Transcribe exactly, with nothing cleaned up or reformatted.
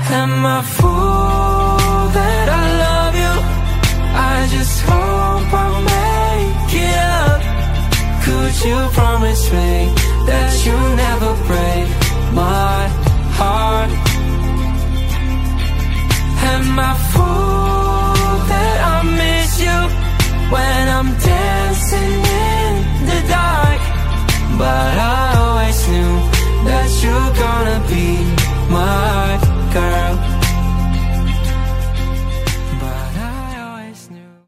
Am I fool that I love you? I just hope I'll make it up. Could you promise me that you'll never break my heart? Am I fool that I miss you when I'm dancing in the dark? But I